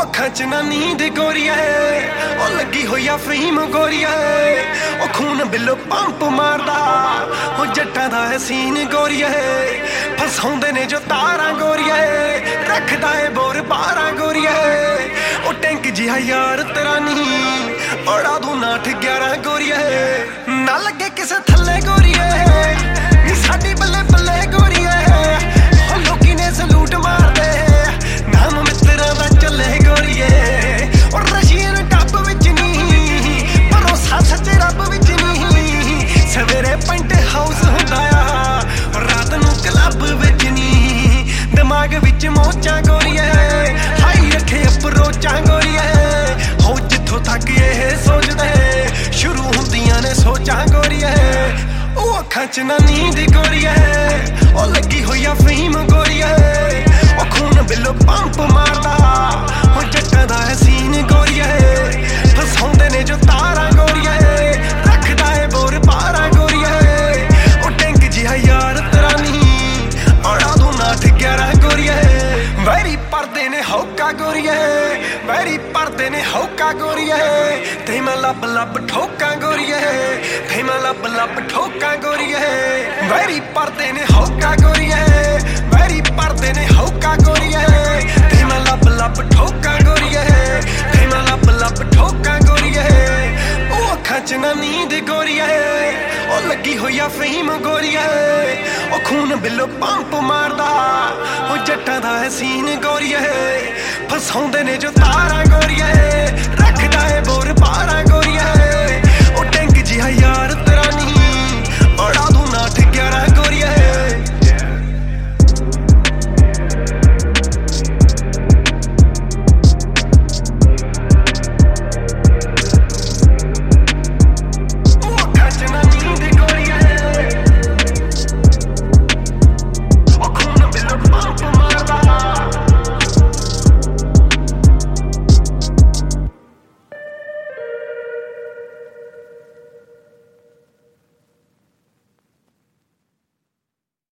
ਅੱਖਾਂ 'ਚ ਨਾ ਨੀਂਦ ਗੋਰੀਆ ਉਹ ਲੱਗੀ ਹੋਈ ਆ ਫਹੀਮ ਗੋਰੀਆ ਉਹ ਖੂਨ ਬਿੱਲੋ ਪੰਪ ਮਾਰਦਾ ਉਹ ਜੱਟਾਂ ਦਾ ਸੀਨ ਗੋਰੀਆ ਫਸਾਉਂਦੇ ਨੇ ਜੋ ਤਾਰਾਂ ਗੋਰੀਆ ਰੱਖਦਾ ਏ ਬੋਰ 12 ਗੋਰੀਆ ਉਹ ਟੈਂਕ ਜਿਹਾ ਯਾਰ ਤੇਰਾ ਨਹੀਂ ਔੜਾ ਦੂੰ 8-11 ਗੋਰੀਆ ਨਾ ਲੱਗੇ ਕਿਸੇ ਥੱਲੇ ਗੋਰੀਆ ਨੀ ਸਾਡੀ ਬੱਲੇ ਬੱਲੇ ਗੋਰੀਆ ਉਹ ਲੋਕੀ ਨੇ ਸਲੂਟ ਮਾਰਦੇ ਨਾਮ ਮਿੱਤਰਾਂ ਦਾ ਚੱਲੇ ਗੋਰੀਏ ਔਰ ਰਸ਼ੀਅਨ ਟੱਬ ਵਿੱਚ ਨਹੀਂ ਭਰੋਸਾ ਸੱਚੇ ਰੱਬ ਵਿੱਚ ਨਹੀਂ ਸਵੇਰੇ ਪੈਂਟ ਹਾਊਸ ਹੁੰਦਾ ਆ ਰਾਤ ਨੂੰ ਕਲੱਬ ਵਿੱਚ ਨਹੀਂ ਦਿਮਾਗ ਵਿੱਚ ਮੋਚਾਂ ਗੋਰੀਏ ਹਾਈ ਰੱਖੇ ਅਪਰੋਚਾਂ ਗੋਰੀਏ ਹੋ ਜਿੱਥੋਂ ਤੱਕ ਇਹ ਸੋਚਦੇ ਸ਼ੁਰੂ ਹੁੰਦੀਆਂ ਨੇ ਸੋਚਾਂ ਗੋਰੀਏ ਉਹ ਅੱਖਾਂ 'ਚ ਨਾ ਨੀਂਦ ਗੋਰੀਏ ਉਹ ਲੱਗੀ ਹੋਈ ਆ ਫਹੀਮ ਗੋਰੀਏ ਉਹ ਖੂਨ ਬਿੱਲੋ ਪੰਪ ਮਾਰਦਾ ਉਹ ਜੱਟਾਂ ਦਾ ਸੀਨ ਗੋਰੀਏ ਫਸਾਉਂਦੇ ਨੇ ਜੋ ਤਾਰਾਂ ਗੋਰੀਏ ਰੱਖਦਾ ਏ ਬੋਰ 12 ਗੋਰੀਏ ਉਹ ਟੈਂਕ ਜਿਹਾ ਯਾਰ ਤੇਰਾ ਨਹੀਂ ਔੜਾ ਦੂੰ 8-11 ਗੋਰੀਏ ਵੈਰੀ ਪਰਦੇ ਨੇ ਹੌਕਾ ਗੋਰੀਏ ਵੈਰੀ ਪਰਦੇ ਨੇ ਹੌਕਾ ਗੋਰੀਏ ਤੇ ਮੈਂ ਲੱਭ ਲੱਭ ਠੋਕਾਂ ਗੋਰੀਏ ਤੇ ਮੈਂ ਲੱਭ ਲੱਭ ਠੋਕਾਂ ਗੋਰੀਏ ਵੈਰੀ ਪਰਦੇ ਨੇ ਹੌਕਾ ਗੋਰੀਏ ਵੈਰੀ ਪਰਦੇ ਨੇ ਹੌਕਾ ਗੋਰੀਏ ਤੇ ਮੈਂ ਲੱਭ ਲੱਭ ਠੋਕਾਂ ਗੋਰੀਏ ਤੇ ਮੈਂ ਲੱਭ ਲੱਭ ਠੋਕਾਂ ਗੋਰੀਏ ਉਹ ਅੱਖਾਂ 'ਚ ਨਾ ਨੀਂਦ ਗੋਰੀਏ ਉਹ ਲੱਗੀ ਹੋਈ ਆ ਫਹੀਮ ਗੋਰੀਏ ਉਹ ਖੂਨ ਬਿੱਲੋ ਪੰਪ ਮਾਰਦਾ ਉਹ ਜੱਟਾਂ ਦਾ ਸੀਨ ਗੋਰੀਏ ਫਸਾਉਂਦੇ ਨੇ ਜੋ ਤਾਰਾਂ ਗੋਰੀਏ ਰੱਖਦਾ ਏ ਬੋਰ 12